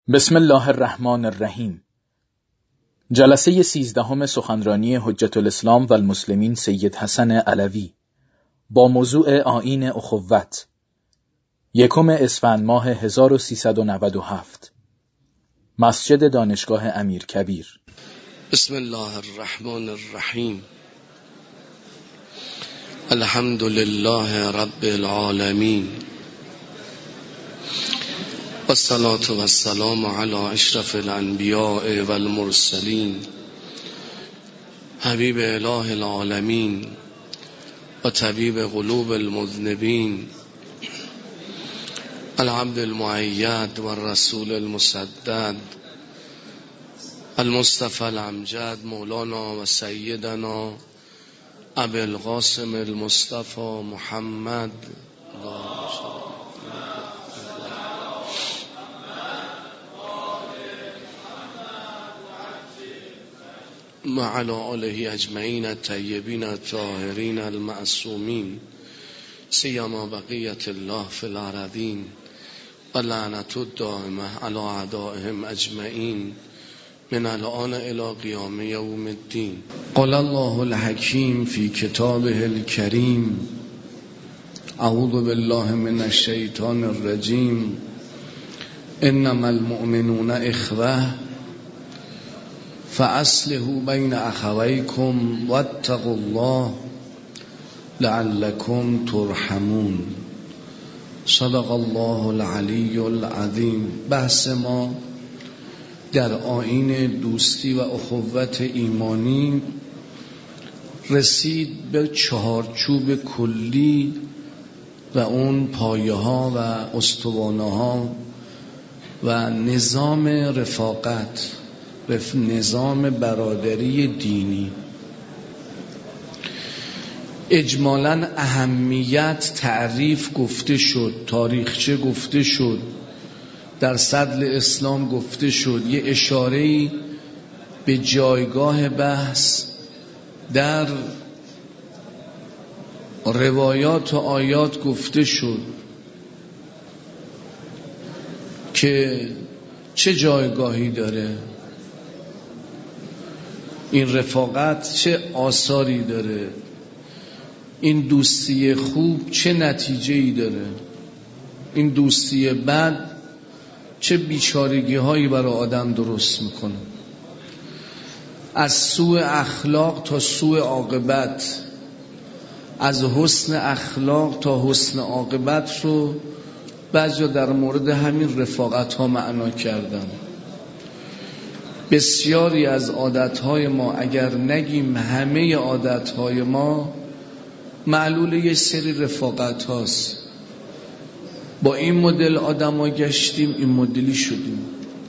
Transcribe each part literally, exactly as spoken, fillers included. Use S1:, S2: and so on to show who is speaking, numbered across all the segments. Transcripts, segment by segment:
S1: بسم الله الرحمن الرحیم. جلسه سیزدهم سخنرانی حجت الاسلام و المسلمین سید حسن علوی با موضوع آیین اخوت، یکم اسفند ماه هزار و سیصد و نود و هفت، مسجد دانشگاه امیرکبیر.
S2: بسم الله الرحمن الرحیم. الحمد لله رب العالمین و الصلاة و السلام علی اشرف الانبیاء و المرسلین حبیب اله العالمین و طبیب قلوب المذنبین العبد المؤید و الرسول المسدد المصطفى الامجد مولانا و سیدنا ابی القاسم المصطفى محمد وعلى آله اجمعین الطیبین الطاهرین المعصومین سیما بقیت الله فی الارضین و لعنت الدائمه علی اعدائهم اجمعین من الان الی قیام یوم الدین. قال الله الحکیم فی کتابه الکریم اعوذ بالله من الشیطان الرجیم انما المؤمنون اخوه فاصلحوا بین اخویکم واتقوا الله لعلکم ترحمون. صدق الله العلی العظیم. بحث ما در آیین دوستی و اخوت ایمانی رسید به چهارچوب کلی و اون پایه ها و استوانه ها و نظام رفاقت، نظام برادری دینی. اجمالاً اهمیت تعریف گفته شد، تاریخچه گفته شد، در صدر اسلام گفته شد، یه اشاره‌ای به جایگاه بحث در روایات و آیات گفته شد که چه جایگاهی داره این رفاقت، چه آثاری داره این دوستی خوب، چه نتیجه‌ای داره این دوستی بد، چه بیچارگی هایی برای آدم درست میکنه. از سوء اخلاق تا سوء عاقبت، از حسن اخلاق تا حسن عاقبت رو بعضیا در مورد همین رفاقت ها معنا کردن. بسیاری از عادت های ما، اگر نگیم همه عادت های ما، معلول یه سری رفاقت هاست. با این مدل آدم ها گشتیم، این مدلی شدیم.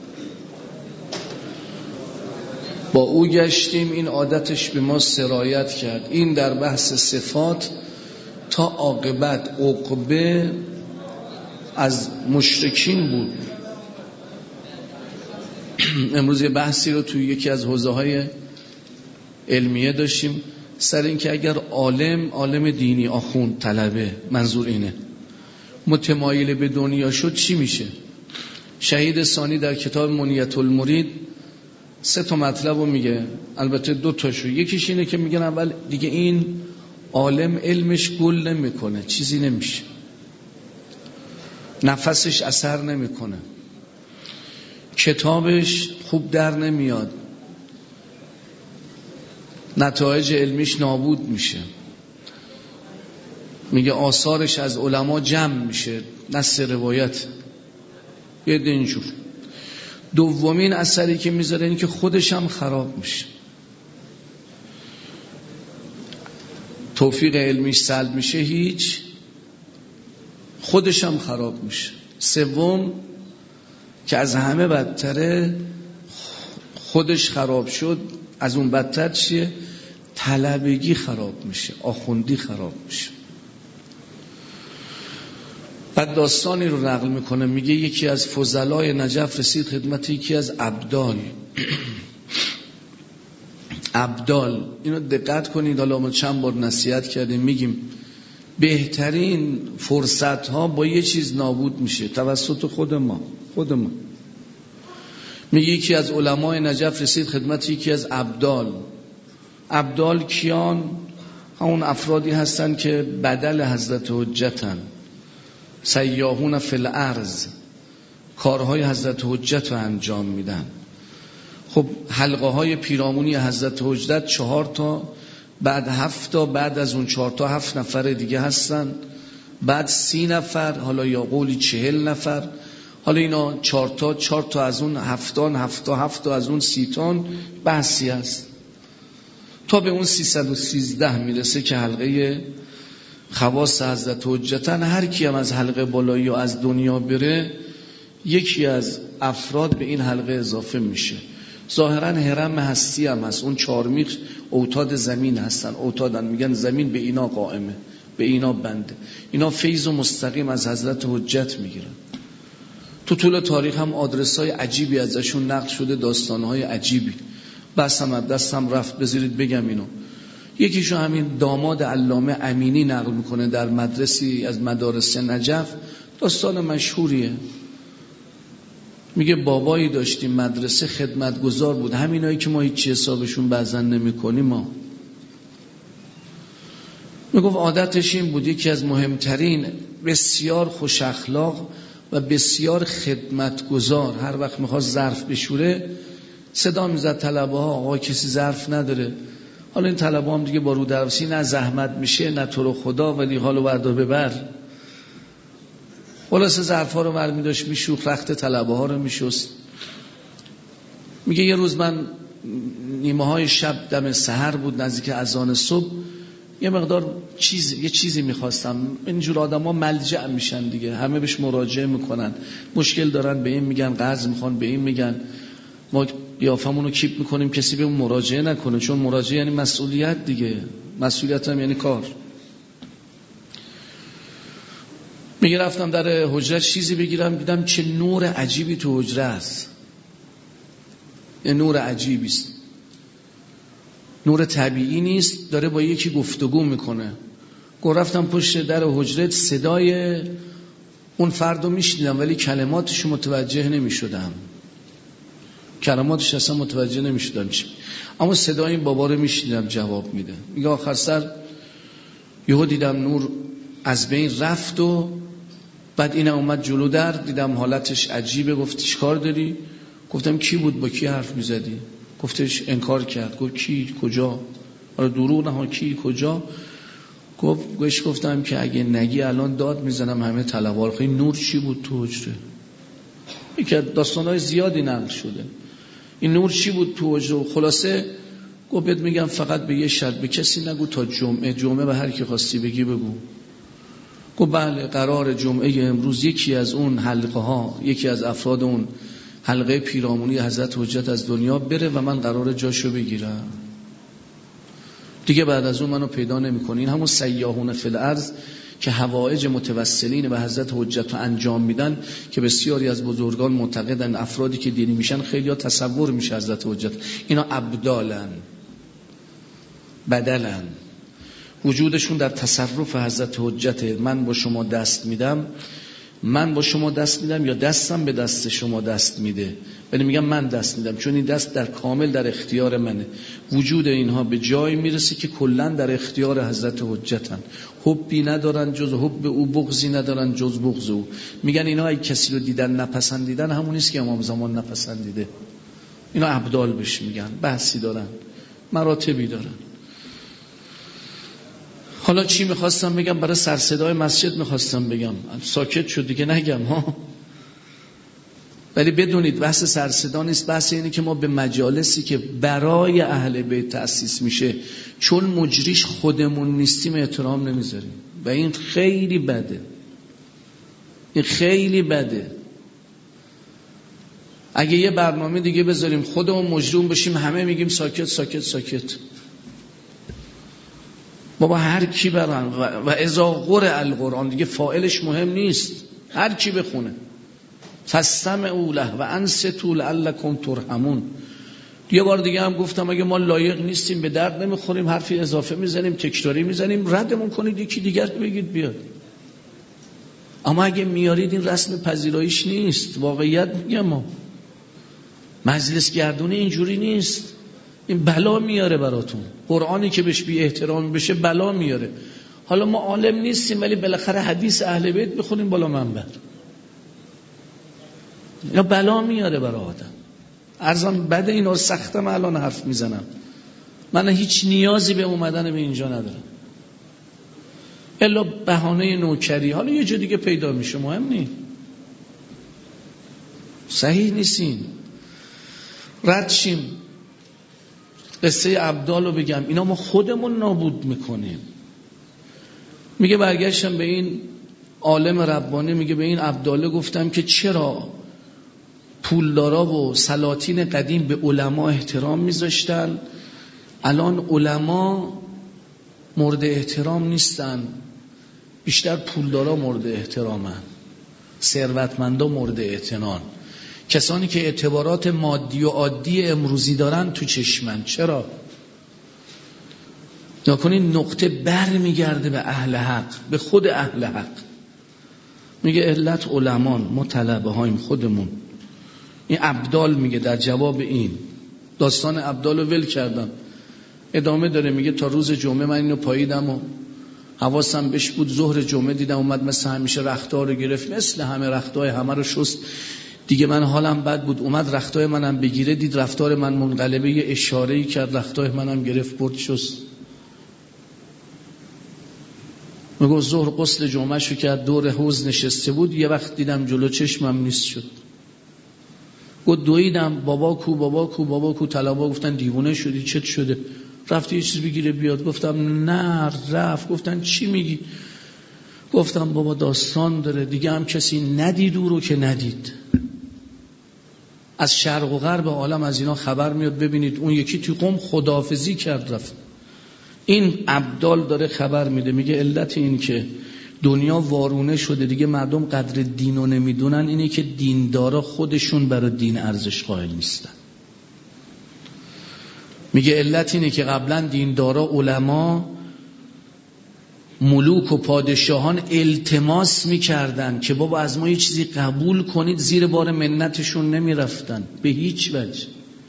S2: با او گشتیم، این عادتش به ما سرایت کرد. این در بحث صفات تا عاقبت. عقبه از مشرکین بود. امروز یه بحثی رو توی یکی از حوزه های علمیه داشتیم سر این که اگر عالم، عالم دینی، آخوند، طلبه، منظور اینه، متمایل به دنیا شد چی میشه؟ شهید ثانی در کتاب منیت المرید سه تا مطلب رو میگه، البته دو تاشو. یکیش اینه که میگن اول دیگه این عالم علمش گل نمیکنه، چیزی نمیشه، نفسش اثر نمیکنه، کتابش خوب در نمیاد، نتایج علمیش نابود میشه. میگه آثارش از علما جمع میشه، نص روایت یه دینجور. دومین اثری که میذاره این که خودش هم خراب میشه، توفیق علمیش سلب میشه، هیچ، خودش هم خراب میشه. سوم که از همه بدتره، خودش خراب شد، از اون بدتر چیه؟ طلبگی خراب میشه، آخوندی خراب میشه. بعد داستانی رو نقل میکنه، میگه یکی از فضلای نجف رسید خدمت یکی از ابدال. ابدال، اینو دقت کنید، حالا ما چند بار نصیحت کردیم، میگیم بهترین فرصت ها با یه چیز نابود میشه، توسط خود ما خود ما میگه یکی از علمای نجف رسید خدمت یکی از ابدال. ابدال کیان؟ همون افرادی هستن که بدل حضرت حجتن، سیاحون فی الارض، کارهای حضرت حجت رو انجام میدن. خب حلقه های پیرامونی حضرت حجت چهار تا، بعد هفت تا، بعد از اون چهار تا هفت نفر دیگه هستن، بعد سی نفر، حالا یا قولی چهل نفر، حالا اینا چهار تا چهار تا از اون هفتان، هفت تا هفت تا از اون سیتان، بحثی هست تا به اون سیصد و سیزده میرسه که حلقه خواص حضرت حجتن. هر کی هم از حلقه بالایی و از دنیا بره یکی از افراد به این حلقه اضافه میشه. ظاهرا هرم هستی هم هست، اون چارمیخ اوتاد زمین هستن، اوتادن میگن زمین به اینا قائمه، به اینا بنده، اینا فیض و مستقیم از حضرت حجت میگیرن. تو طول تاریخ هم آدرس‌های عجیبی ازشون نقل شده، داستان‌های عجیبی. بس هم دستم رفت بذارید بگم اینو. یکیشو همین داماد علامه امینی نقل میکنه در مدرسی از مدارس نجف، داستان مشهوریه. میگه بابایی داشتیم مدرسه خدمتگزار بود، همینایی که ما هیچی حسابشون بعضن نمی کنیم. ما میگفت عادتش این بود، یکی از مهمترین، بسیار خوش اخلاق و بسیار خدمتگزار، هر وقت میخواد ظرف بشوره صدا میزد طلبه ها، آقا کسی ظرف نداره؟ حالا این طلبه هم دیگه با رو درسی، نه زحمت میشه نه تو رو خدا، ولی حالو بردار ببر. خلاصه ظرف ها رو برمی داشت میشوخ، رخت طلبه ها رو میشست. میگه یه روز من نیمه های شب دم سحر بود، نزدیک اذان صبح، یه مقدار چیز یه چیزی میخواستم. اینجور آدم ها ملجأ میشن دیگه، همه بهش مراجعه میکنن، مشکل دارن، به این میگن قرض میخوان، به این میگن. ما قیافمون رو کیپ میکنیم کسی به اون مراجعه نکنه، چون مراجعه یعنی مسئولیت دیگه، مسئولیت هم یعنی کار. میگه رفتم در حجره چیزی بگیرم، دیدم چه نور عجیبی تو حجره است. یه نور عجیبی است، نور طبیعی نیست، داره با یکی گفتگو میکنه. گفت رفتم پشت در حجره، صدای اون فردو میشنیدم ولی کلماتش متوجه نمیشدم، کلماتش اصلا متوجه نمیشدم چی، اما صدای این بابا رو میشنیدم جواب میده. میگه آخر سر یهو دیدم نور از بین رفت و بعد اینم اومد جلو در، دیدم حالتش عجیبه. گفت چیکار داری؟ گفتم کی بود، با کی حرف میزدی؟ گفتش انکار کرد. گفت کی؟ کجا؟ حالا دروغ نه، کی کجا؟ گفت گوش گفتم که اگه نگی الان داد میزنم همه طلبار. خیلی نور چی بود تو حجره؟ یکی از داستان‌های زیادی نقل شده. این نور چی بود تو حجره؟ خلاصه گفت بهت میگم فقط به یه شرط، به کسی نگو تا جمعه، جمعه به هر کی خواستی بگی بگو. گفت بله، قرار جمعه امروز یکی از اون حلقه ها، یکی از افراد اون حلقه پیرامونی حضرت حجت از دنیا بره و من قرار جاشو بگیرم. دیگه بعد از اون منو پیدا نمی‌کنی. این همون سیاحون فی الارض که حوائج متوسلین به حضرت حجت رو انجام میدن، که بسیاری از بزرگان معتقدن افرادی که دینی میشن خیلی ها تصور میشه حضرت حجت، اینا ابدالن، بدلن، وجودشون در تصرف حضرت حجته. من با شما دست میدم، من با شما دست میدم یا دستم به دست شما دست میده، ولی میگم من دست میدم چون این دست در کامل در اختیار منه. وجود اینها به جای میرسه که کلن در اختیار حضرت حجتن، حبی ندارن جز حب او، بغضی ندارن جز بغض او. میگن اینا اگه کسی رو دیدن نپسندیدن همون نیست که امام زمان نپسندیده. اینا ابدال بهش میگن، بحثی دارن، مراتبی دارن. حالا چی میخواستم بگم؟ برای سرصدای مسجد میخواستم بگم، ساکت شد دیگه نگم ها. ولی بدونید بحث سرصدا نیست، بحث اینه که ما به مجالسی که برای اهل بیت تأسیس میشه چون مجریش خودمون نیستیم احترام نمیذاریم و این خیلی بده، این خیلی بده. اگه یه برنامه دیگه بذاریم خودمون مجرم بشیم همه میگیم ساکت ساکت ساکت، بابا هر کی برن و اذا قرئ القرآن دیگه فاعلش مهم نیست، هر کی بخونه فاستمعوا له و انصتوا لعلکم ترحمون. یه بار دیگه هم گفتم اگه ما لایق نیستیم، به درد نمیخوریم، حرفی اضافه میزنیم، تکراری میزنیم، ردمون کنید یکی دیگر بگید بیاد. اما اگه میارید این رسم پذیراییش نیست، واقعیت میگم ما مجلس گردونه اینجوری نیست، این بلا میاره براتون. قرآنی که بهش بی احترام بشه بلا میاره. حالا ما عالم نیستیم ولی بالاخره حدیث اهل بیت بخونیم بالا منبر، یا بلا میاره برای آدم. عرضم بعد اینا سختم الان حرف میزنم، من هیچ نیازی به اومدن به اینجا ندارم الا بهانه نوکری. حالا یه جا دیگه پیدا میشه، مهم نیست، صحیح نیستین. رد شیم. قصه ابدال رو بگم، اینا ما خودمون نابود میکنیم. میگه برگشتم به این عالم ربانی، میگه به این ابداله گفتم که چرا پولدارا و سلاطین قدیم به علما احترام میذاشتن، الان علما مورد احترام نیستن، بیشتر پولدارا مورد احترامن، ثروتمندا مورد اعتنان، کسانی که اعتبارات مادی و عادی امروزی دارن تو چشمن. چرا؟ نکنین نقطه بر میگرده به اهل حق، به خود اهل حق. میگه علت علمان، ما طلبه هایم خودمون. این ابدال میگه در جواب این داستان ابدال رو ول کردم، ادامه داره. میگه تا روز جمعه من اینو پاییدم و حواسم بهش بود، ظهر جمعه دیدم اومد مثل همیشه رختار رو گرفت، مثل همه رختای همه رو شست. دیگه من حالم بد بود، اومد رختای منم بگیره، دید رفتار من منقلبه، یه اشاره‌ای کرد، رختای منم گرفت برد شست. میگه ظهر غسل جمعه شو کرد، دور حوض نشسته بود، یه وقت دیدم جلو چشمم نیست شد. گفت دویدم بابا کو بابا کو بابا کو، طلبا گفتن دیوونه شدی، چت شده؟ رفتی یه چیز بگیره بیاد. گفتم نه رفت. گفتن چی میگی؟ گفتم بابا داستان داره دیگه، هم کسی ندید او رو که ندید. از شرق و غرب عالم از اینا خبر میاد، ببینید اون یکی توی قم خداحافظی کرد رفت. این ابدال داره خبر میده، میگه علت این که دنیا وارونه شده دیگه، مردم قدر دینو نمیدونن، اینه که دیندارا خودشون برای دین ارزش قائل نیستن. میگه علت اینه که قبلا دیندارا، علما، ملوک و پادشاهان التماس میکردن که بابا از ما یه چیزی قبول کنید، زیر بار منتشون نمیرفتن به هیچ وجه.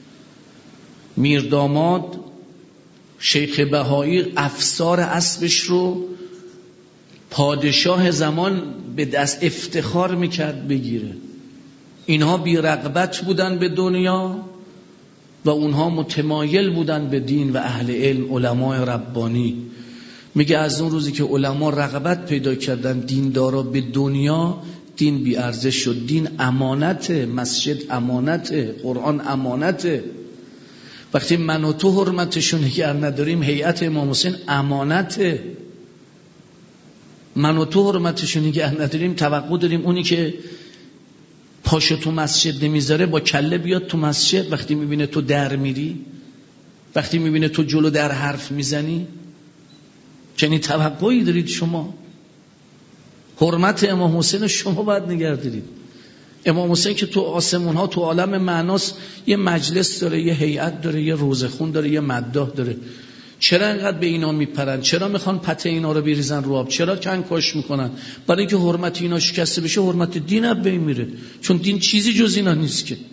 S2: میرداماد شیخ بهایی افسار اسبش رو پادشاه زمان به دست افتخار میکرد بگیره. اینها بی رغبت بودن به دنیا و اونها متمایل بودن به دین و اهل علم، علمای ربانی. میگه از اون روزی که علما رغبت پیدا کردن دیندارا به دنیا، دین بی ارزش شد. دین امانته، مسجد امانته، قرآن امانته. وقتی من و تو حرمتشون نگه نداریم، هیئت امام حسین امانته. من و تو حرمتشون نگه نداریم، توقع داریم اونی که پاشو تو مسجد نمیذاره با کله بیاد تو مسجد. وقتی میبینه تو در میری، وقتی میبینه تو جلو در حرف میزنی، چنین توقعی دارید شما؟ حرمت امام حسین شما باید نگه دارید. امام حسین که تو آسمون ها، تو عالم معناست، یه مجلس داره، یه هیئت داره، یه روزخون داره، یه مداح داره. چرا انقدر به اینا میپرن؟ چرا میخوان پته اینا رو بریزن رو آب؟ چرا کنکاش میکنن؟ برای اینکه حرمت اینا شکسته بشه، حرمت دین اب بین میره. چون دین چیزی جز اینا نیست که،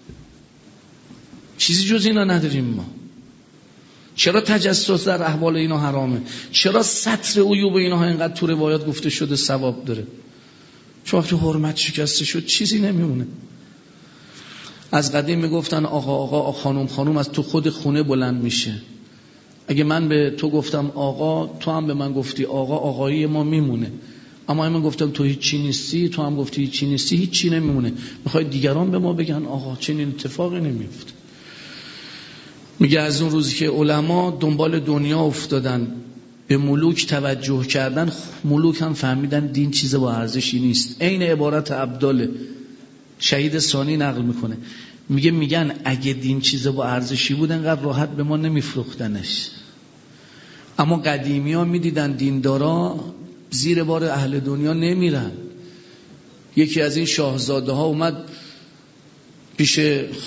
S2: چیزی جز اینا نداریم ما. چرا تجسس در احوال اینا حرامه؟ چرا سطر عیوب اینا اینقدر تو روایات گفته شده ثواب داره؟ چون وقتی حرمت شکسته شد چیزی نمیمونه. از قدیم میگفتن آقا آقا خانم خانم از تو خود خونه بلند میشه. اگه من به تو گفتم آقا، تو هم به من گفتی آقا، آقایی ما میمونه. اما من گفتم تو هیچی نیستی، تو هم گفتی هیچی نیستی، هیچی نمیمونه. میخوای دیگران به ما بگن آقا؟ چنین اتفاقی نمیفته. میگه از اون روزی که علما دنبال دنیا افتادن، به ملوک توجه کردن، ملوک هم فهمیدن دین چیز با ارزشی نیست. عین عبارت ابدال شهید ثانی نقل میکنه، میگه میگن اگه دین چیز با ارزشی بود انقدر راحت به ما نمیفروختنش. اما قدیمی ها میدیدن دیندارا زیر بار اهل دنیا نمیرن. یکی از این شاهزاده ها اومد پیش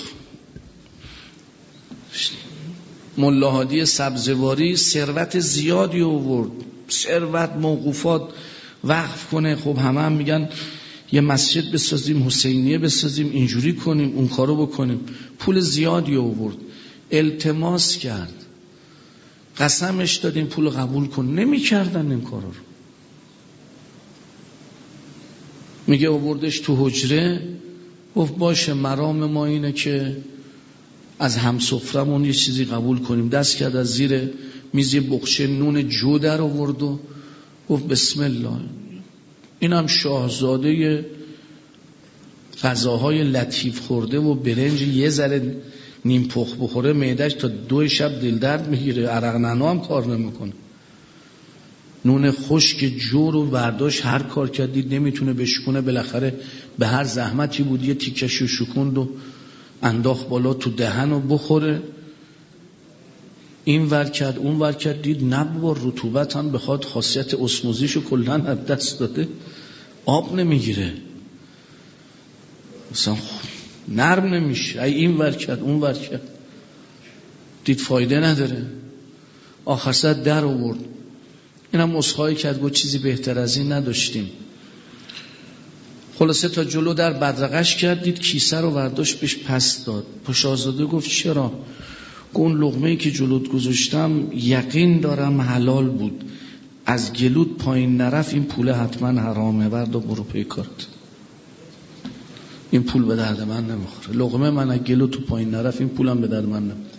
S2: ملا هادی سبزواری، ثروت زیادی آورد، ثروت موقوفات وقف کنه. خب همه هم میگن یه مسجد بسازیم، حسینیه بسازیم، اینجوری کنیم، اون کارو بکنیم. پول زیادی آورد، التماس کرد، قسمش دادیم پول قبول کن، نمی کردن این کارا رو. میگه آوردش تو حجره، گفت باشه مرام ما اینه که از همسفرمون یه چیزی قبول کنیم. دست کرد از زیر میز یه بخچه نون جو در آورد و گفت بسم الله. اینم شاهزاده غذاهای لطیف خورده و برنج یه ذره نیم پخ بخوره معده‌اش تا دو شب دل درد میگیره، عرق نعنا هم کار نمیکنه. نون خشک جو رو برداشت، هر کار کردید نمیتونه بشکونه، بالاخره به هر زحمتی بود یه تیکشو شکوند و انداخت بالا تو دهن و بخوره. این ور کرد اون ور کرد، دید نبار رطوبت هم بخواد خاصیت اسموزیشو کلن از دست داده، آب نمیگیره، مثلا نرم نمیشه. این ور کرد اون ور کرد، دید فایده نداره، آخر سر در آورد. اینم مسخایی کرد، گفت چیزی بهتر از این نداشتیم. خلاصه تا جلو در بدرقش کرد، دید کیسه رو برداشت بهش پس داد. شاهزاده گفت چرا؟ گفت اون لقمه‌ای که جلوت گذاشتم یقین دارم حلال بود، از گلوت پایین نرفت این پول حتما حرامه، برد و برو پی کارت. این پول به درد من نمیخوره، لقمه من از گلوت تو پایین نرفت، این پولم به درد من نمیخوره.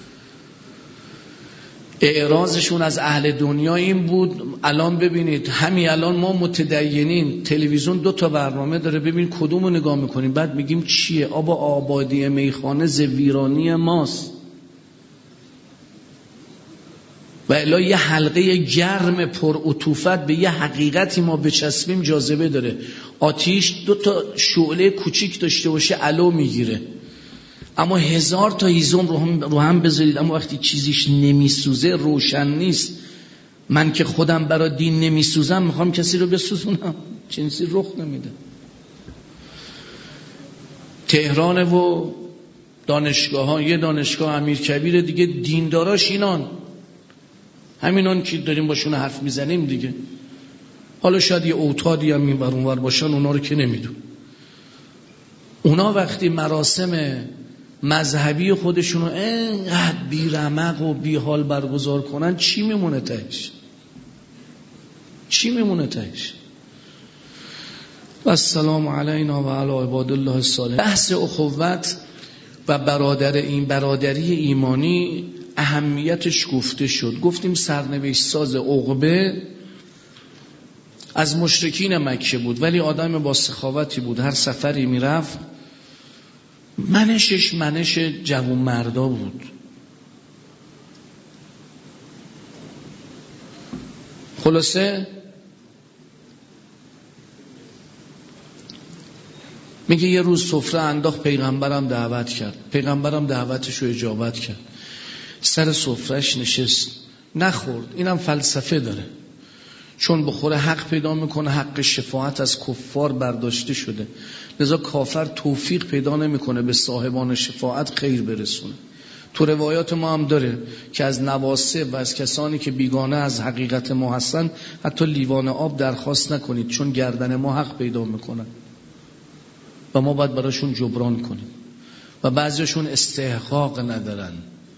S2: اعراضشون از اهل دنیا این بود. الان ببینید همین الان ما متدینین، تلویزیون دو تا برنامه داره، ببین کدومو نگاه میکنیم بعد میگیم چیه؟ آبا آبادی میخانه زویرانی ماست. و الا یه حلقه گرم پر عطوفت به یه حقیقتی ما بچسبیم جاذبه داره. آتیش دو تا شعله کوچیک داشته باشه علو میگیره، اما هزار تا هیزم رو هم, رو هم بذارید، اما وقتی چیزیش نمیسوزه روشن نیست. من که خودم برای دین نمیسوزم میخوام کسی رو بسوزونم، چیزی رخ نمیده. تهران و دانشگاه ها، یه دانشگاه امیرکبیر دیگه دینداراش اینان، همینان که داریم باشون حرف میزنیم دیگه. حالا شاید یه اوتادی هم این بر اون ور باشن، اونا رو که نمیدون. اونا وقتی مراسم مذهبی خودشونو اینقدر بی رمق و بی حال برگزار کنن، چی میمونه تهش؟ چی میمونه تهش؟ و السلام علینا و علی عباد الله الصالحین. بحث اخوت و برادر این برادری ایمانی اهمیتش گفته شد. گفتیم سرنوشت ساز عقبه از مشرکین مکه بود، ولی آدم با سخاوتی بود، هر سفری میرفت منشش منش جوان مردا بود. خلاصه میگه یه روز سفره انداخت، پیغمبرم دعوت کرد، پیغمبرم دعوتش رو اجابت کرد، سر سفرهش نشست، نخورد. اینم فلسفه داره، چون بخوره حق پیدا میکنه، حق شفاعت از کفار برداشته شده، لذا کافر توفیق پیدا نمیکنه به صاحبان شفاعت خیر برسونه. تو روایات ما هم داره که از نواسب و از کسانی که بیگانه از حقیقت ما هستن حتی لیوان آب درخواست نکنید، چون گردن ما حق پیدا میکنن و ما باید براشون جبران کنیم. و بعضیشون استحقاق ندارن،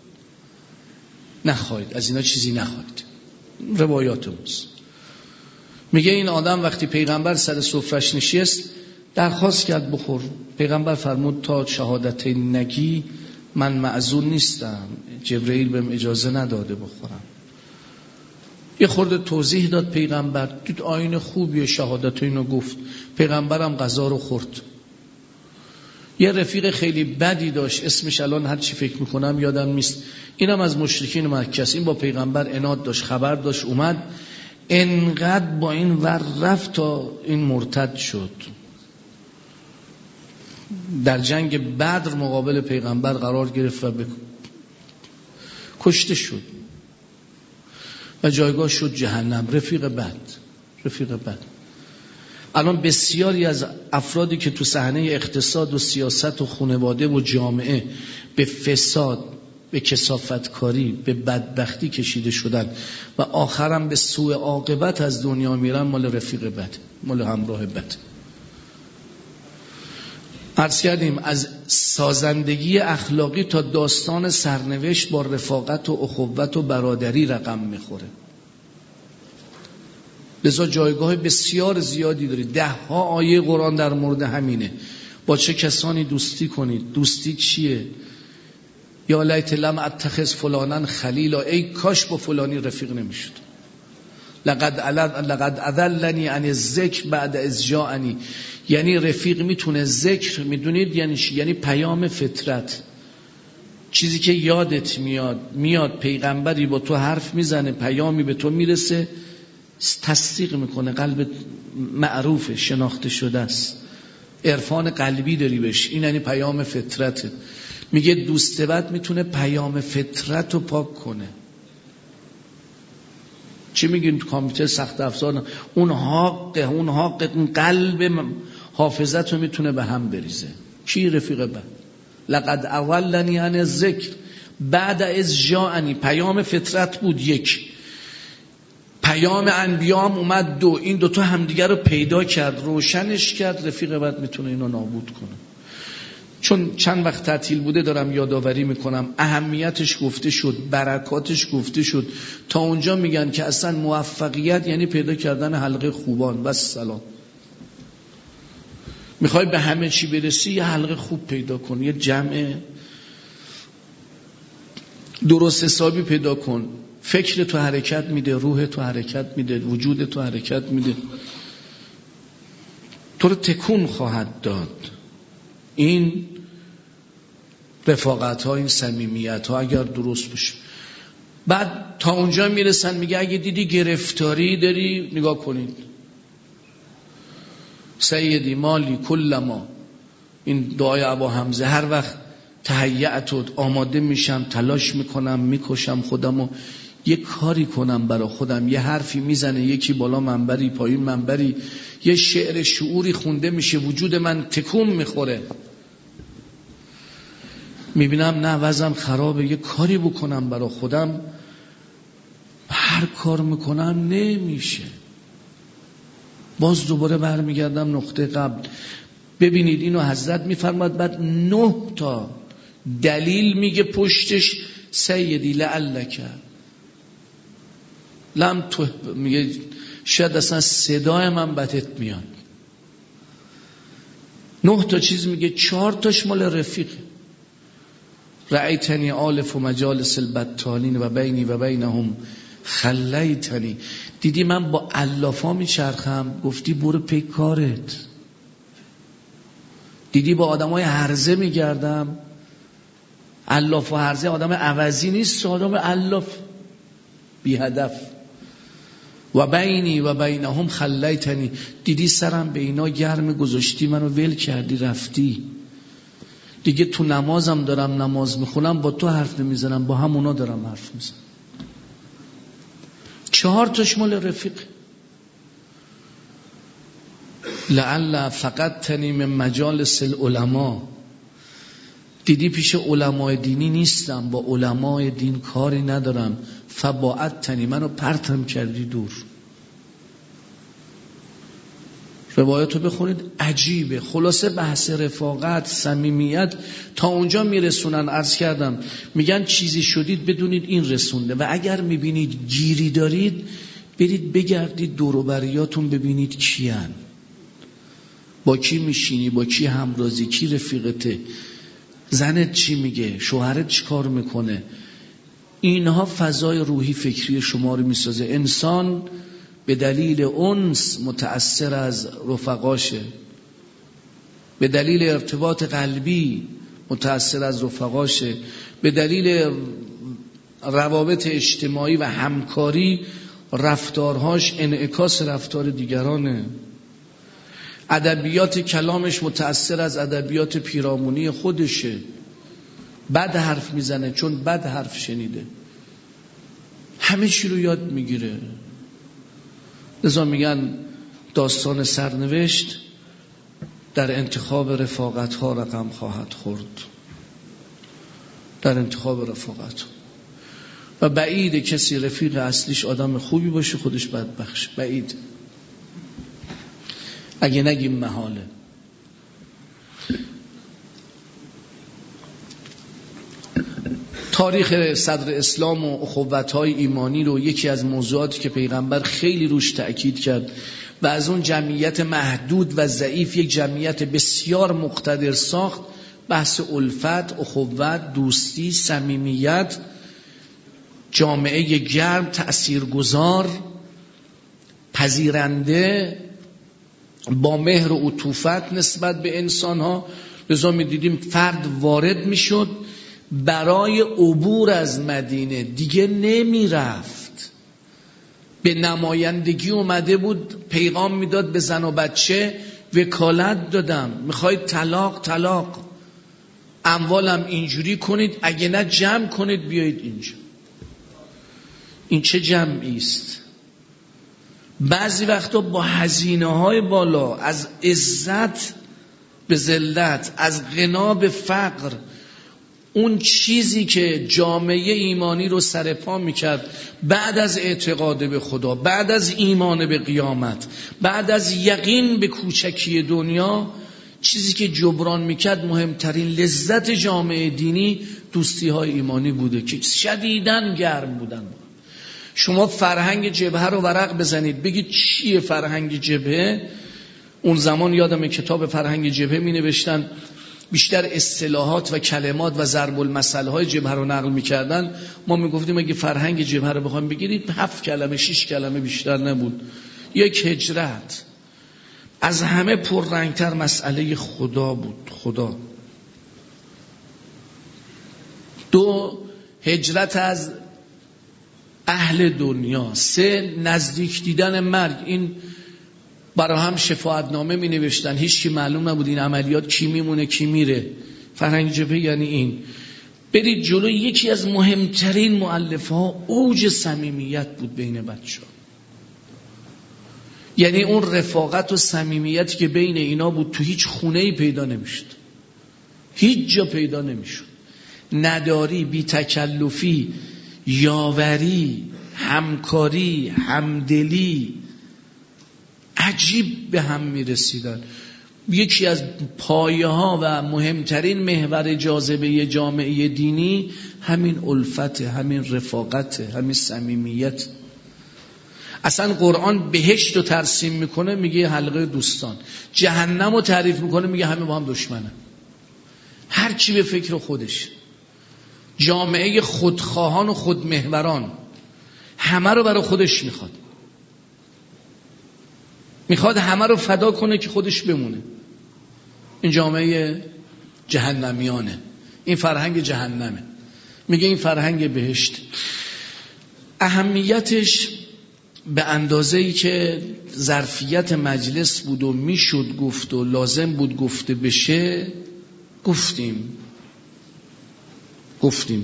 S2: نخواهید از اینا چیزی نخواهید. روایات ماست. میگه این آدم وقتی پیغمبر سر سفرش نشست درخواست کرد بخور. پیغمبر فرمود تا شهادتین نگی من معذور نیستم، جبرئیل بهم اجازه نداده بخورم. یه خورده توضیح داد پیغمبر، دید آیین خوبیه، شهادتینو گفت. پیغمبرم غذا رو خورد. یه رفیق خیلی بدی داشت، اسمش الان هر چی فکر میکنم یادم نیست، اینم از مشرکین مکه است. این با پیغمبر عناد داشت، خبر داشت، اومد انقدر با این ور رفت تا این مرتد شد. در جنگ بدر مقابل پیغمبر قرار گرفت و کشته شد و جایگاه شد جهنم. رفیق بد، رفیق بد. الان بسیاری از افرادی که تو صحنه اقتصاد و سیاست و خانواده و جامعه به فساد، به کثافتکاری، به بدبختی کشیده شدن و آخرم به سوء عاقبت از دنیا میرن، مال رفیق بد، مال همراه بد. عرض کردیم از سازندگی اخلاقی تا داستان سرنوشت با رفاقت و اخوت و برادری رقم میخوره. لذا جایگاه بسیار زیادی داره. ده ها آیه قرآن در مورد همینه. با چه کسانی دوستی کنید؟ دوستی چیه؟ یا لیت لم اتخذ فلانا خلیلا، ای کاش با فلانی رفیق نمیشد. لقد لقد اضلنی عن الذکر بعد اذ جاءنی. یعنی رفیق میتونه ذکر، میدونید یعنی چی؟ یعنی پیام فطرت، چیزی که یادت میاد میاد پیغمبری با تو حرف میزنه، پیامی به تو میرسه، تصدیق میکنه، قلبت معروفه، شناخته شده است، عرفان قلبی داری بهش، این یعنی پیام فطرته. میگه دوست بد میتونه پیام فطرت رو پاک کنه. چی میگین تو کامپیوتر سخت افزار؟ اون حاقه اون حاقه اون قلب حافظت رو میتونه به هم بریزه. کی رفیق بد؟ لقد اولنی عن الذکر بعد از جاءنی. پیام فطرت بود یک، پیام انبیام اومد دو. این دوتا همدیگر رو پیدا کرد، روشنش کرد. رفیق بد میتونه اینو نابود کنه. چون چند وقت تعطیل بوده دارم یادآوری میکنم، اهمیتش گفته شد، برکاتش گفته شد، تا اونجا میگن که اصلا موفقیت یعنی پیدا کردن حلقه خوبان. بس سلام. میخوای به همه چی برسی، یه حلقه خوب پیدا کن، یه جمع درست حسابی پیدا کن. فکر تو حرکت میده، روح تو حرکت میده، وجود تو حرکت میده، تو رو تکون خواهد داد. این رفاقت ها، این صمیمیت ها اگر درست باشه. بعد تا اونجا میرسن میگه اگه دیدی گرفتاری داری، نگاه کنید. سیدی مالی کل ما، این دعای ابا حمزه، هر وقت تهیأت آماده میشم، تلاش میکنم، میکشم خودمو یه کاری کنم برای خودم، یه حرفی میزنه یکی بالا منبری پایین منبری، یه شعر شعوری خونده میشه، وجود من تکون میخوره، میبینم نه وضعم خرابه، یه کاری بکنم برای خودم. هر کار میکنم نمیشه. باز دوباره برمیگردم نقطه قبل. ببینید اینو حضرت میفرماد، بعد نه تا دلیل میگه پشتش. سیدی لعلک لم تو، میگه شاید اصلا صدای من بدت میاد. نه تا چیز میگه، چهار تاش مال رفیق. رأیتنی آلف و مجالس البطالین و بینی و بینهم خلیتنی. دیدی من با علافا میچرخم، گفتی برو پی کارت. دیدی با آدمای هرزه میگردم، علاف و هرزه آدم عوضی نیست، آدم علاف بی هدف. و بینی و بینهم خلیتنی. دیدی سرم به اینا گرم گذاشتی، منو ول کردی رفتی. دیگه تو نمازم دارم نماز میخونم، با تو حرف نمیزنم، با همونا دارم حرف میزنم. چهار تاش مال رفیق. لعل فقط تنی من مجالس العلماء. دیدی پیش علمای دینی نیستم، با علمای دین کاری ندارم. فباعت تنی، منو پرتم کردی دور. روایاتو بخونید عجیبه. خلاصه بحث رفاقت، صمیمیت تا اونجا میرسونن. عرض کردم میگن چیزی شدید بدونید این رسونده، و اگر میبینید گیری دارید برید بگردید دور و بریاتون ببینید کیان، با کی میشینی، با کی همرازی، کی رفیقته، زنت چی میگه، شوهرت چی کار میکنه. اینها فضای روحی فکری شما رو میسازه. انسان به دلیل انس متأثر از رفقاشه، به دلیل ارتباط قلبی متأثر از رفقاشه، به دلیل روابط اجتماعی و همکاری رفتارهاش انعکاس رفتار دیگرانه. ادبیات کلامش متأثر از ادبیات پیرامونی خودشه. بد حرف میزنه چون بد حرف شنیده. همه چی رو یاد میگیره. لذا میگن داستان سرنوشت در انتخاب رفاقت ها رقم خواهد خورد، در انتخاب رفاقت. و بعید کسی رفیق اصلیش آدم خوبی باشه خودش بدبخش، بعید، اگه نگیم محاله. تاریخ صدر اسلام و اخوت‌های ایمانی رو یکی از موضوعاتی که پیغمبر خیلی روش تأکید کرد و از اون جمعیت محدود و ضعیف یک جمعیت بسیار مقتدر ساخت، بحث الفت، اخوت، دوستی، صمیمیت، جامعه گرم، تأثیرگذار، پذیرنده، با مهر و عطوفت نسبت به انسان‌ها. لذا می دیدیم فرد وارد می شد، برای عبور از مدینه دیگه نمی رفت، به نمایندگی اومده بود پیغام میداد به زن و بچه وکالت دادم، میخواید طلاق طلاق، اموالم اینجوری کنید، اگه نه جمع کنید بیایید اینجا. این چه جمعی است؟ بعضی وقتا با هزینه های بالا، از عزت به ذلت، از غنا به فقر، اون چیزی که جامعه ایمانی رو سرپا میکرد بعد از اعتقاد به خدا، بعد از ایمان به قیامت، بعد از یقین به کوچکی دنیا، چیزی که جبران میکرد مهمترین لذت جامعه دینی دوستی های ایمانی بوده که شدیداً گرم بودن. شما فرهنگ جبهه رو ورق بزنید بگید چیه فرهنگ جبهه. اون زمان یادم کتاب فرهنگ جبهه می نوشتن، بیشتر اصطلاحات و کلمات و ضرب المثل های جبهه رو نقل میکردن. ما میگفتیم اگه فرهنگ جبهه رو بخوایم بگیرید هفت کلمه شش کلمه بیشتر نبود. یک، هجرت. از همه پررنگتر مسئله خدا بود، خدا. دو، هجرت از اهل دنیا. سه، نزدیک دیدن مرگ. این برای هم شفاعتنامه می نوشتن، هیچ کی معلوم نبود این عملیات کی میمونه کی میره. فرهنگ جبهه یعنی این. برید جلو، یکی از مهمترین مؤلفه ها اوج صمیمیت بود بین بچه‌ها. یعنی اون رفاقت و صمیمیتی که بین اینا بود تو هیچ خونه‌ای پیدا نمیشد، هیچ جا پیدا نمیشد. نداری، بی تکلفی، یاوری، همکاری، همدلی، عجیب به هم میرسیدن. یکی از پایه ها و مهمترین محور جاذبه جامعه دینی همین الفت، همین رفاقت، همین صمیمیت. اصلا قرآن بهشت رو ترسیم میکنه میگه حلقه دوستان، جهنم رو تعریف میکنه میگه همه با هم دشمنن، هر چی به فکر خودش. جامعه خودخواهان و خودمحوران، همه رو برای خودش میخواد، میخواد همه رو فدا کنه که خودش بمونه. این جامعه جهنمیانه، این فرهنگ جهنمه. میگه این فرهنگ بهشت. اهمیتش به اندازه‌ای که ظرفیت مجلس بود و میشد گفت و لازم بود گفته بشه گفتیم گفتیم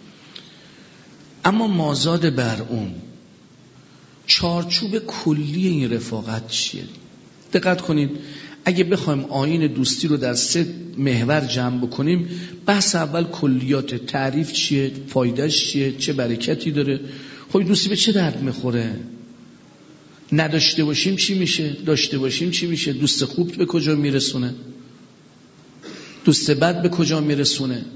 S2: اما مازاد بر اون چارچوب کلی این رفاقت چیه؟ دقت کنید، اگه بخوایم آیین دوستی رو در سه محور جمع بکنیم، بحث اول کلیات، تعریف چیه، فایدهش چیه، چه برکتی داره. خب دوستی به چه درد میخوره؟ نداشته باشیم چی میشه؟ داشته باشیم چی میشه؟ دوست خوب به کجا میرسونه؟ دوست بد به کجا میرسونه؟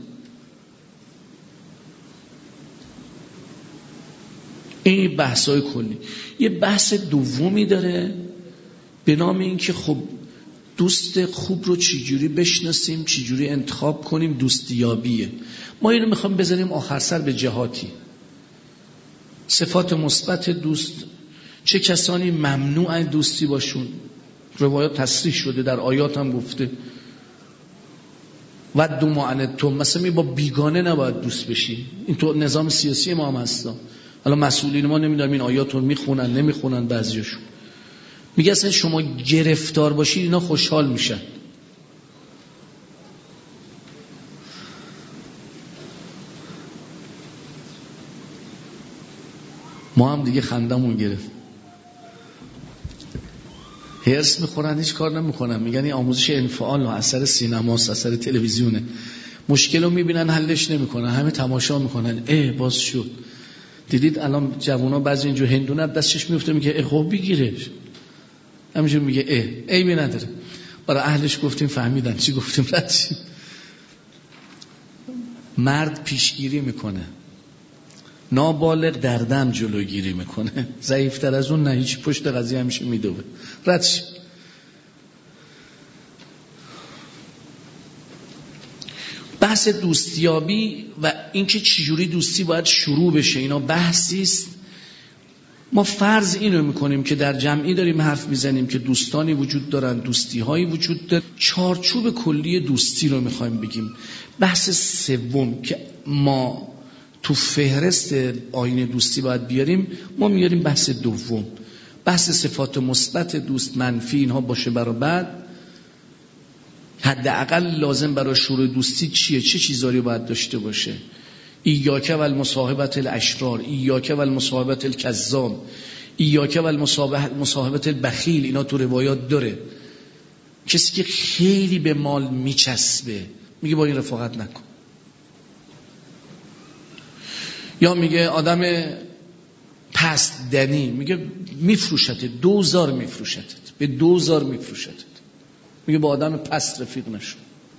S2: این بحث‌های کلی. یه بحث دومی داره به نام این که خب دوست خوب رو چجوری بشناسیم، چجوری انتخاب کنیم. دوستیابیه. ما اینو میخوام بذاریم آخر سر به جهاتی. صفات مثبت دوست، چه کسانی ممنوع دوستی باشون. روایات تصریح شده، در آیات هم گفته ودوا ما عنتم، مثلا می با بیگانه نباید دوست بشی. این تو نظام سیاسی ما هم هستا. حالا مسئولین ما نمیدونم این آیات رو میخونن نمیخونن، بعضیشون میگه اصلا شما گرفتار باشید اینا خوشحال میشن. ما هم دیگه خندمون گرفت، هرس میخورن، هیچ کار نمیکنن، میگن این آموزش انفعال و اثر سینماست، اثر تلویزیونه. مشکل رو میبینن حلش نمیکنن، همه تماشا میکنن. اه باز شد. دیدید الان جوونا بعضی اینجور هندونه دستش میفته میگه اه خب بگیرش، همینجور میگه اه عیبی نداره. برای اهلش گفتیم فهمیدن چی گفتیم رد. مرد پیشگیری میکنه، نابالغ در دم جلوگیری میکنه، ضعیفتر از اون نه، هیچ پشت قضیه همیشه میدوه. رد شد. بحث دوستیابی و اینکه چجوری دوستی باید شروع بشه، اینا بحثی است. ما فرض اینو میکنیم که در جمعی داریم حرف میزنیم که دوستانی وجود دارن، دوستی هایی وجود داره، چارچوب کلی دوستی رو میخوایم بگیم. بحث سوم که ما تو فهرست آیین دوستی باید بیاریم، ما میاریم بحث دوم، بحث صفات مثبت دوست، منفی اینها باشه. برای بعد حداقل لازم برای شروع دوستی چیه، چه چیزایی باید داشته باشه. ایاک و المصاحبت الاشرار، ایاک و المصاحبت الکذاب، ایاک و المصاحبت البخیل. اینا تو روایات داره. کسی که خیلی به مال میچسبه میگه با این رفاقت نکن، یا میگه آدم پست دنی میگه میفروشت، دوزار میفروشت، به دوزار میفروشت، میگه با آدم پست رفیق نشو.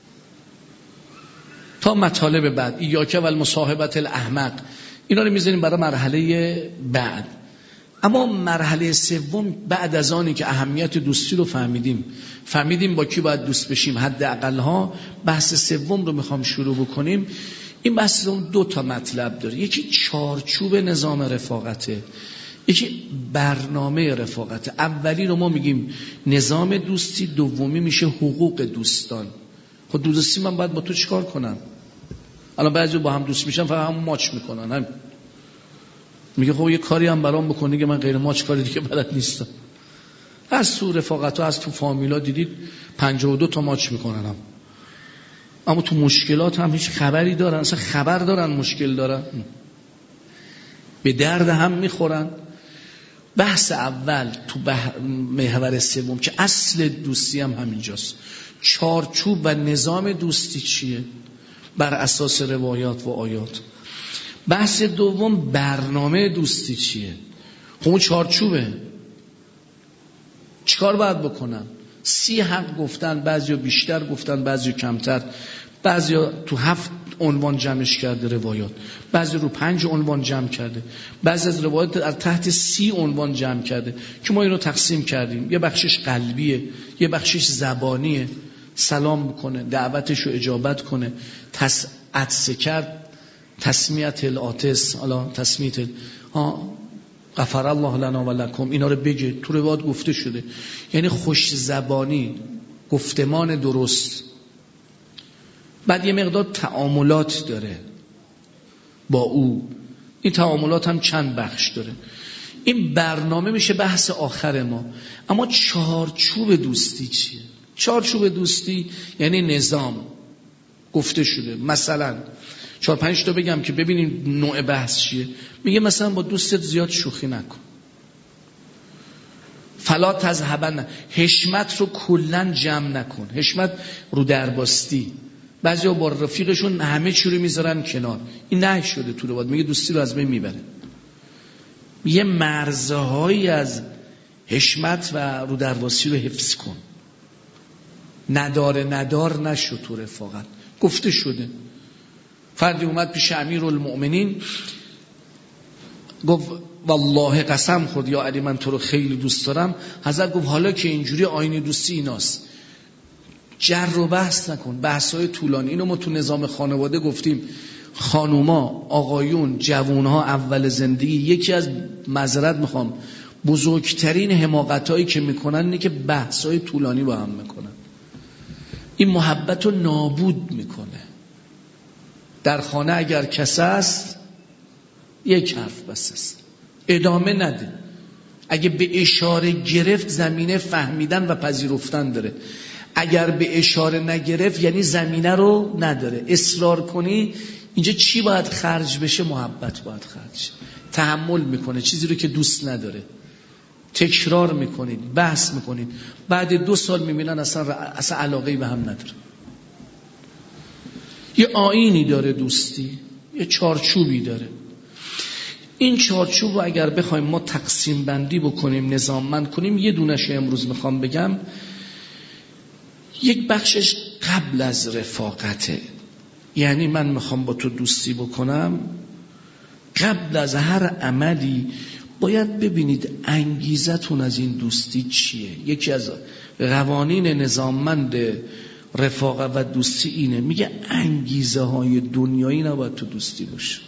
S2: تا مطالب بعد ایاک و المصاحبت الاحمق، اینا رو میذاریم برای مرحله بعد. اما مرحله سوم بعد از آنی که اهمیت دوستی رو فهمیدیم، فهمیدیم با کی باید دوست بشیم، حداقل ها، بحث سوم رو میخوام شروع بکنیم. این بحث سوم دو تا مطلب داره. یکی چارچوب نظام رفاقته، یکی برنامه رفاقته. اولی رو ما میگیم نظام دوستی، دومی میشه حقوق دوستان. خود دوستی من باید با تو چیکار کنم؟ الان بعضی با هم دوست میشن فقط هم ماچ میکنن، هم میگه خب یه کاری هم برام بکنی که من غیر ماچ کاری دیگه بلد نیستم. از تو رفاقت ها، از تو فامیلا دیدید پنجاه و دو تا ماچ میکنن هم. اما تو مشکلات هم هیچ خبری دارن؟ اصلا خبر دارن مشکل دارن؟ به درد هم میخورن. بحث اول تو محور سوم که اصل دوستی هم همینجاست، چارچوب و نظام دوستی چیه بر اساس روایات و آیات. بحث دوم برنامه دوستی چیه. خب اون چارچوبه، چیکار باید بکنم؟ سی حق گفتن، بعضیا بیشتر گفتن، بعضیا کمتر، بعضیا تو هفت عنوان جمعش کرده روایات، بعضی رو پنج عنوان جمع کرده، بعضی از روایات از تحت سی عنوان جمع کرده که ما این رو تقسیم کردیم. یه بخشش قلبیه، یه بخشش زبانیه، سلام بکنه، دعوتش رو اجابت کنه، تس عطسه کرد، تسمیت العاطس، حالا تسمیت ها غفر الله لنا و لکم، اینا رو بگه. تو روایات گفته شده، یعنی خوش زبانی، گفتمان درست. بعد یه مقدار تعاملات داره با او، این تعاملات هم چند بخش داره. این برنامه میشه بحث آخر ما. اما چارچوب دوستی چیه؟ چارچوب دوستی یعنی نظام. گفته شده مثلا چهار پنج تا بگم که ببینیم نوع بحث چیه. میگه مثلا با دوستت زیاد شوخی نکن، فلا تذهبن، حشمت رو کلن جمع نکن، حشمت رو درباستی. بعضیا با رفیقشون همه چی رو میذارن کنار، این نه شده تو روایت، میگه دوستی رو از بین میبره. یه مرزهایی از حشمت و رو درباستی رو حفظ کن، نداره ندار نشو تو رفاقت. گفته شده. فردی اومد پیش امیرالمؤمنین گفت والله قسم خورد یا علی من تو رو خیلی دوست دارم. حضرت گفت حالا که اینجوری آیین دوستی ایناست، جر و بحث نکن، بحث‌های طولانی. اینو ما تو نظام خانواده گفتیم، خانوما، آقایون، جوانها اول زندگی یکی از معذرت میخوام بزرگترین حماقتایی که میکنن اینه که بحث‌های طولانی با هم میکنن. این محبت رو نابود میکنه. در خانه اگر کس است یک حرف بس است، ادامه نده. اگه به اشاره گرفت زمینه فهمیدن و پذیرفتن داره، اگر به اشاره نگرفت یعنی زمینه رو نداره. اصرار کنی اینجا چی باید خرج بشه؟ محبت باید خرج. تحمل میکنه چیزی رو که دوست نداره، تکرار میکنید، بحث میکنید، بعد دو سال میبینن اصلا اصلا علاقه‌ای به هم نداره. یه آیینی داره دوستی، یه چارچوبی داره. این چارچوب رو اگر بخوایم ما تقسیم بندی بکنیم، نظاممند کنیم، یه دونش امروز میخوام بگم. یک بخشش قبل از رفاقته، یعنی من میخوام با تو دوستی بکنم، قبل از هر عملی باید ببینید انگیزتون از این دوستی چیه. یکی از قوانین نظاممند رفاقت و دوستی اینه، میگه انگیزه های دنیایی نباید تو دوستی باشه.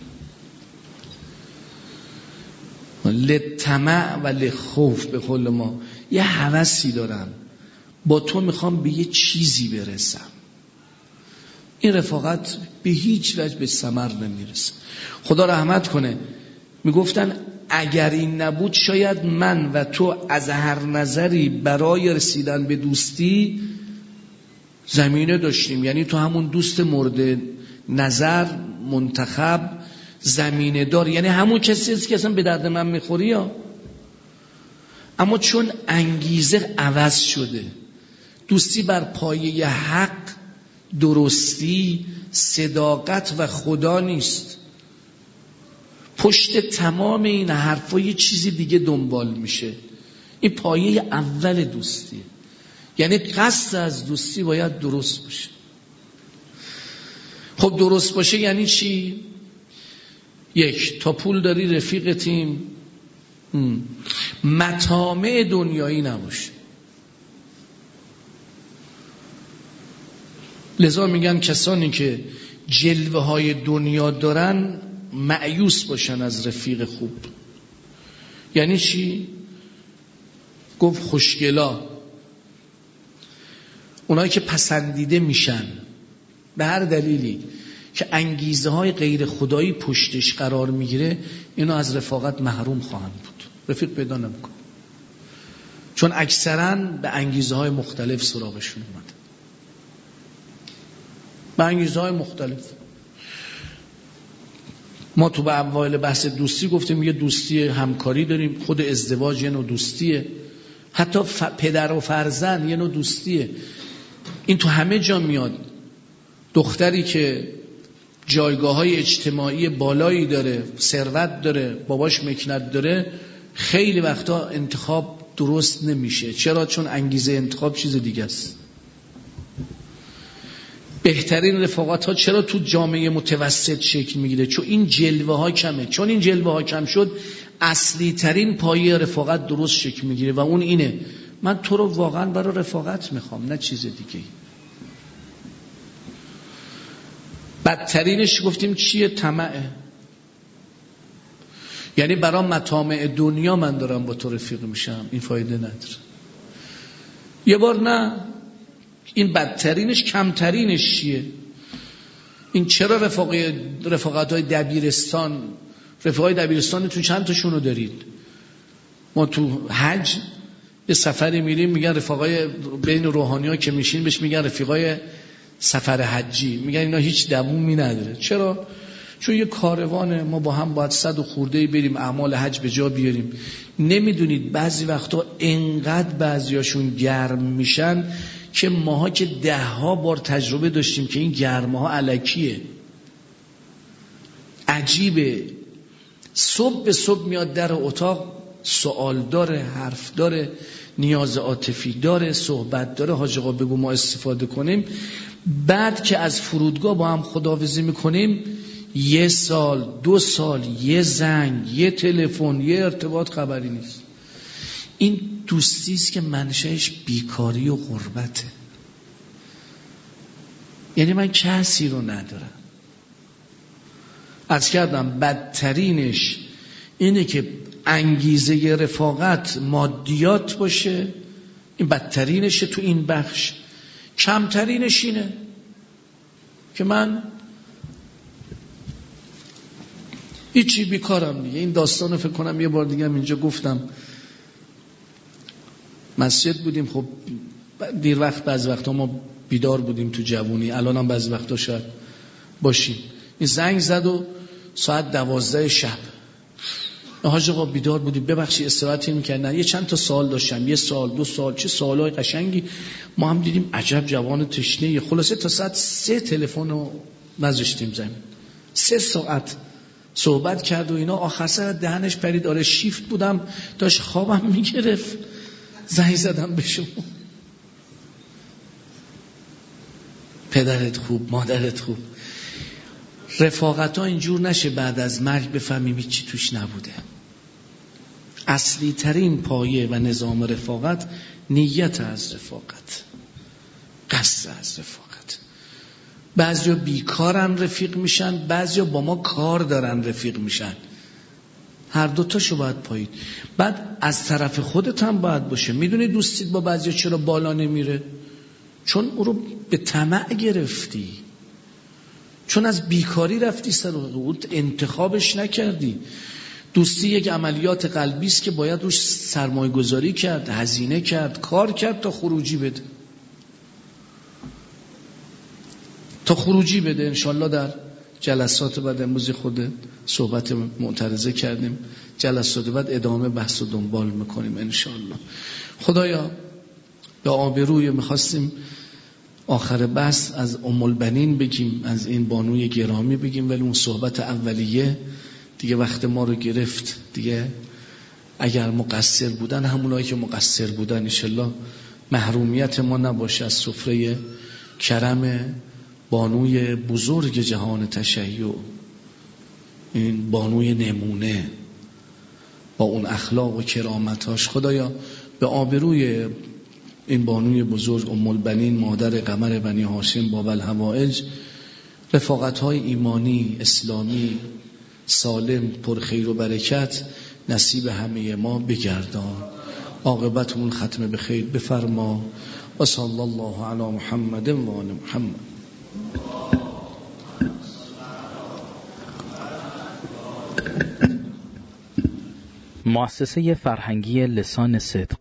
S2: لطمع و لخوف به قول ما، یه هوسی دارم با تو میخوام به یه چیزی برسم، این رفاقت به هیچ وجه به ثمر نمیرسه. خدا رحمت کنه، میگفتن اگر این نبود شاید من و تو از هر نظری برای رسیدن به دوستی زمینه داشتیم. یعنی تو همون دوست مورد نظر منتخب زمینه دار، یعنی همون کسی است که اصلا به درد من میخوری یا. اما چون انگیزه عوض شده، دوستی بر پایه حق، درستی، صداقت و خدا نیست، پشت تمام این حرفا یه چیزی دیگه دنبال میشه. این پایه اول دوستیه. یعنی قصد از دوستی باید درست باشه. خب درست باشه یعنی چی؟ یک، تا پول داری رفیقتیم، مطامع دنیایی نباشه. لذا میگن کسانی که جلوه های دنیا دارن مأیوس باشن از رفیق خوب. یعنی چی؟ گفت خوشگلا، اونایی که پسندیده میشن به هر دلیلی که انگیزه های غیر خدایی پشتش قرار میگیره، اینو از رفاقت محروم خواهند بود، رفیق پیدا نمیکنه، چون اکثرا به انگیزه های مختلف سراغشون اومده، به انگیزه های مختلف. ما تو به اوایل بحث دوستی گفتیم یه دوستی همکاری داریم، خود ازدواج یه نوع دوستیه، حتی ف... پدر و فرزند یه نوع دوستیه. این تو همه جا میاد. دختری که جایگاه های اجتماعی بالایی داره، ثروت داره، باباش مکنت داره، خیلی وقتا انتخاب درست نمیشه. چرا؟ چون انگیزه انتخاب چیز دیگه است. بهترین رفاقت ها چرا تو جامعه متوسط شکل میگیره؟ چون این جلوه ها کمه. چون این جلوه ها کم شد، اصلی ترین پایه رفاقت درست شکل میگیره و اون اینه من تو رو واقعا برای رفاقت میخوام، نه چیز دیگه. بدترینش گفتیم چیه؟ طمعه. یعنی برای مطامع دنیا من دارم با تو رفیق میشم، این فایده نداره. یه بار نه، این بدترینش. کمترینش چیه؟ این چرا رفاقی رفاقت های دبیرستان، رفاقای دبیرستان تو چند تاشونو دارید؟ ما تو حج یه سفری میریم، میگن رفاقای بین روحانی ها که میشین بهش میگن رفیقای سفر حجی، میگن اینا هیچ دوومی نداره. چرا؟ چون یه کاروانه، ما با هم باید صد و خورده‌ای بریم اعمال حج به جا بیاریم. نمیدونید بعضی وقتا انقدر بعضیاشون گرم میشن که ماها که ده ها بار تجربه داشتیم که این گرمه ها الکیه، عجیبه. صبح به صبح میاد در اتاق، سوال داره، حرف داره، نیاز عاطفی داره، صحبت داره، حاج آقا بگو ما استفاده کنیم. بعد که از فرودگاه با هم خداحافظی میکنیم، یه سال، دو سال، یه زنگ، یه تلفن، یه ارتباط خبری نیست. این دوستی است که منشأش بیکاری و غربته. یعنی من کسی رو ندارم. عرض کردم بدترینش اینه که انگیزه رفاقت مادیات باشه، این بدترینشه تو این بخش. کمترینش اینه که من هیچی بیکارم دیگه. این داستانو فکر کنم یه بار دیگه هم اینجا گفتم. مسجد بودیم، خب دیر وقت، بعضی وقتا ما بیدار بودیم تو جوونی، الان هم بعضی وقتا شاید باشیم. این زنگ زد و ساعت دوازده شب، حاج آقا بیدار بودیم، ببخشید استراحتی می‌کردن، یه چند تا سوال داشتم، یه سال، دو سال، چه سوالای قشنگی. ما هم دیدیم عجب جوان تشنه. خلاصه تا ساعت سه تلفن رو نذاشتیم زمین، سه ساعت صحبت کرد و اینا. آخر سر دهنش پرید. آره شیفت بودم، داشت خوابم میگرفت، زنگ زدم به شما. پدرت خوب، مادرت خوب، رفاقت ها اینجور نشه بعد از مرگ بفهمیم هیچی توش نبوده. اصلی ترین پایه و نظام رفاقت نیت از رفاقت، قصد از رفاقت. بعضیا بیکارن رفیق میشن، بعضیا با ما کار دارن رفیق میشن. هر دوتاشو باید پایید. بعد از طرف خودت هم باید باشه. میدونی دوستیت با بعضیا چرا بالا نمیره؟ چون او رو به طمع گرفتی، چون از بیکاری رفتی سر او، انتخابش نکردی. دوستی یک عملیات قلبی است که باید روش سرمایه گذاری کرد، هزینه کرد، کار کرد تا خروجی بده، تا خروجی بده. انشالله در جلسات بعد، امروز خود صحبت معترضه کردیم، جلسات بعد ادامه بحث و دنبال میکنیم انشالله. خدایا به آبروی میخواستیم آخر بحث از ام البنین بگیم، از این بانوی گرامی بگیم، ولی اون صحبت اولیه دیگه وقت ما رو گرفت دیگه. اگر مقصر بودن همونایی که مقصر بودن، انشالله محرومیت ما نباشه از سفره کرم بانوی بزرگ جهان تشیع، این بانوی نمونه با اون اخلاق و کرامتاش. خدایا به آبروی این بانوی بزرگ ام البنین، مادر قمر بنی هاشم باب الحوائج، رفاقت‌های ایمانی اسلامی سالم پر خیر و برکت نصیب همه ما بگردان. عاقبتمون ختم به خیر بفرما. و صلی الله علی محمد و آل محمد.
S1: مؤسسه فرهنگی لسان صدق